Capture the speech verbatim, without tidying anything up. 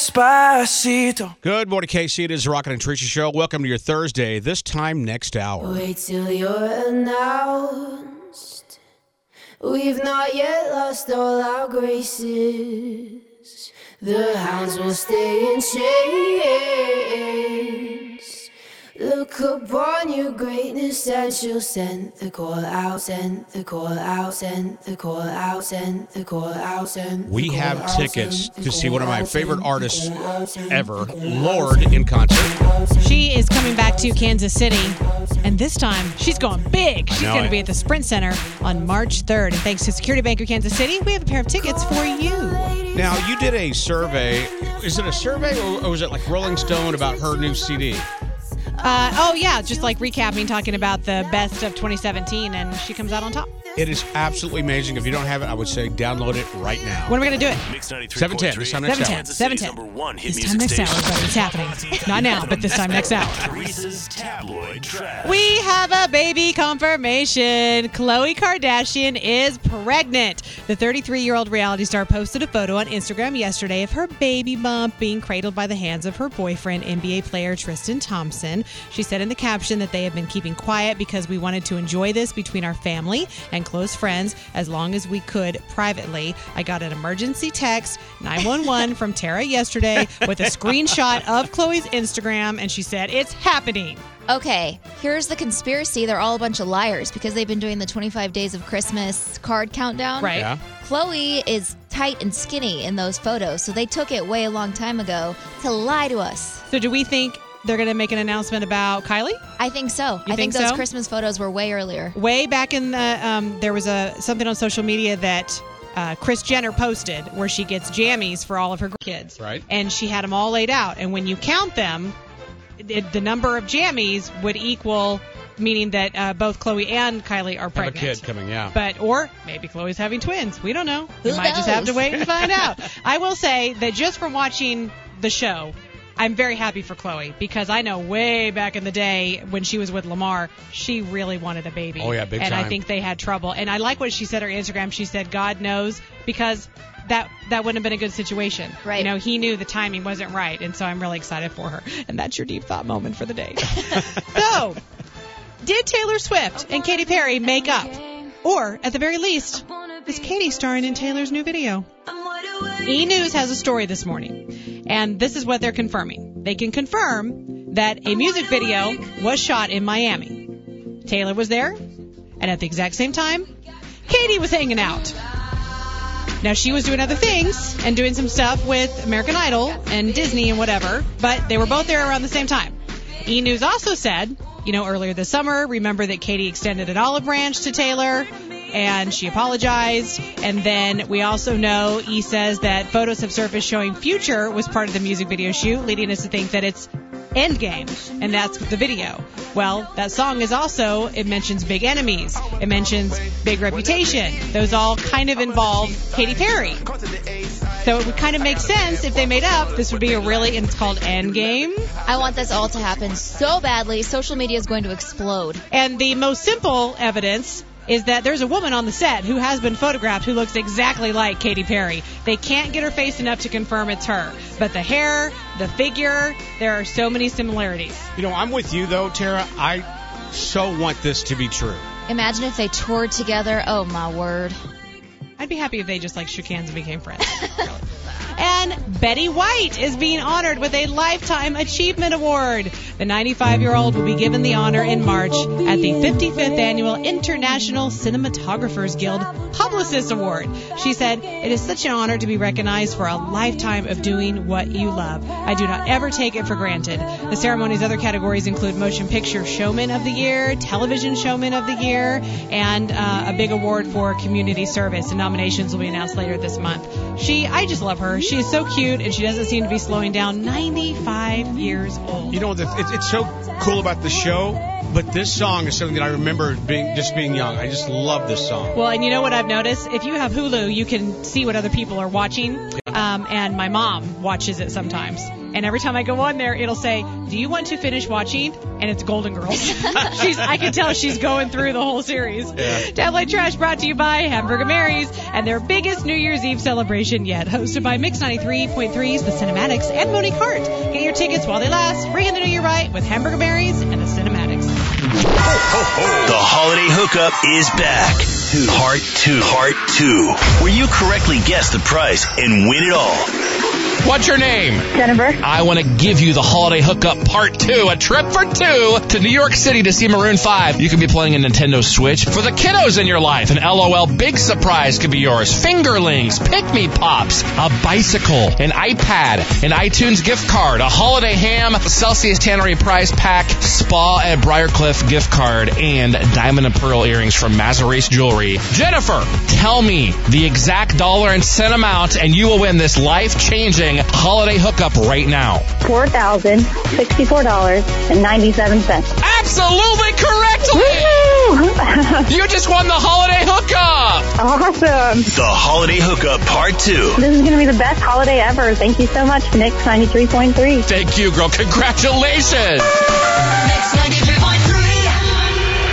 Despacito. Good morning, K C. It is the Rocket and Tricia Show. Welcome to your Thursday, this time next hour. Wait till you're announced. We've not yet lost all our graces. The hounds will stay in chains. Look upon your greatness and she'll send the call out, send the call out, send the call out, send the call out, send the We call have out, tickets send the to see call one of my out, favorite send the artists call out, send the ever, call out, Lorde, send in concert. She is coming back to Kansas City, and this time she's going big. She's know going to it. be at the Sprint Center on March third. And thanks to Security Bank of Kansas City, we have a pair of tickets for you. Now, you did a survey. Is it a survey or, or was it like Rolling Stone about her new C D? Uh, oh, yeah, just like recapping, talking about the best of twenty seventeen, and she comes out on top. It is absolutely amazing. If you don't have it, I would say download it right now. When are we going to do it? Mix ninety-three seven point ten. three. This time next hour. seven ten. Number one hit This time music next hour, station. but it's happening. Not now, but this time next hour. Teresa's Tabloid Trash. We have a baby confirmation. Khloe Kardashian is pregnant. The thirty-three-year-old reality star posted a photo on Instagram yesterday of her baby bump being cradled by the hands of her boyfriend, N B A player Tristan Thompson. She said in the caption that they have been keeping quiet because we wanted to enjoy this between our family and close friends as long as we could privately. I got an emergency text, nine one one, from Tara yesterday with a screenshot of Khloe's Instagram, and she said, "It's happening." Okay, here's the conspiracy. They're all a bunch of liars because they've been doing the twenty-five days of Christmas card countdown. Right. Yeah. Khloe is tight and skinny in those photos, so they took it way a long time ago to lie to us. So do we think they're going to make an announcement about Kylie? I think so. You I think, think those so? Christmas photos were way earlier. Way back in the, um, there was a something on social media that uh, Kris Jenner posted where she gets jammies for all of her kids. Right. And she had them all laid out. And when you count them, it, the number of jammies would equal, meaning that uh, both Khloe and Kylie are Have a pregnant. kid coming, yeah. But, or maybe Khloe's having twins. We don't know. Who we might just have to knows? wait and find out. I will say that just from watching the show, I'm very happy for Khloe because I know way back in the day when she was with Lamar, she really wanted a baby. Oh, yeah, big and time. I think they had trouble. And I like what she said on her Instagram. She said, God knows, because that that wouldn't have been a good situation. Right. You know, he knew the timing wasn't right. And so I'm really excited for her. And that's your deep thought moment for the day. So, did Taylor Swift and Katy Perry make up? Or, at the very least, is Katy starring in Taylor's new video? E! News has a story this morning, and this is what they're confirming. They can confirm that a music video was shot in Miami. Taylor was there, and at the exact same time, Katy was hanging out. Now, she was doing other things and doing some stuff with American Idol and Disney and whatever, but they were both there around the same time. E! News also said, you know, earlier this summer, remember that Katy extended an olive branch to Taylor, and she apologized. And then we also know E! says that photos have surfaced showing Future was part of the music video shoot, leading us to think that it's Endgame, and that's the video. Well, that song is also, it mentions Big Enemies, it mentions Big Reputation. Those all kind of involve Katy Perry. So it would kind of make sense if they made up, this would be a really, and it's called Endgame. I want this all to happen so badly. Social media is going to explode. And the most simple evidence is that there's a woman on the set who has been photographed who looks exactly like Katy Perry. They can't get her face enough to confirm it's her. But the hair, the figure, there are so many similarities. You know, I'm with you, though, Tara. I so want this to be true. Imagine if they toured together. Oh, my word. I'd be happy if they just like shook hands and became friends. And Betty White is being honored with a Lifetime Achievement Award. The ninety-five-year-old will be given the honor in March at the fifty-fifth Annual International Cinematographers Guild Publicist Award. She said, "It is such an honor to be recognized for a lifetime of doing what you love. I do not ever take it for granted." The ceremony's other categories include Motion Picture Showman of the Year, Television Showman of the Year, and uh, a big award for community service. And nominations will be announced later this month. She, I just love her. She is so cute, and she doesn't seem to be slowing down. ninety-five years old. You know, the, it, it's so cool about the show, but this song is something that I remember being just being young. I just love this song. Well, and you know what I've noticed? If you have Hulu, you can see what other people are watching. Um, and my mom watches it sometimes. And every time I go on there, it'll say, do you want to finish watching? And it's Golden Girls. she's, I can tell she's going through the whole series. Yeah. Tabloid Trash brought to you by Hamburger Mary's and their biggest New Year's Eve celebration yet. Hosted by Mix ninety-three point three's The Cinematics and Monique Hart. Get your tickets while they last. Bring in the new year right with Hamburger Mary's and The Cinematics. The holiday hookup is back. Part two. Part two. Where you correctly guess the price and win it all. What's your name? Jennifer. I want to give you the holiday hookup part two, a trip for two to New York City to see Maroon five. You could be playing a Nintendo Switch for the kiddos in your life. An LOL big surprise could be yours. Fingerlings, Pick-Me Pops, a bicycle, an iPad, an iTunes gift card, a holiday ham, a Celsius Tannery prize pack, spa at Briarcliff gift card, and diamond and pearl earrings from Mazaris Jewelry. Jennifer, tell me the exact dollar and cent amount, and you will win this life-changing holiday hookup right now. four thousand sixty-four dollars and ninety-seven cents. Absolutely correctly! You just won the holiday hookup! Awesome. The holiday hookup part two. This is going to be the best holiday ever. Thank you so much, Mix ninety-three point three. Thank you, girl. Congratulations!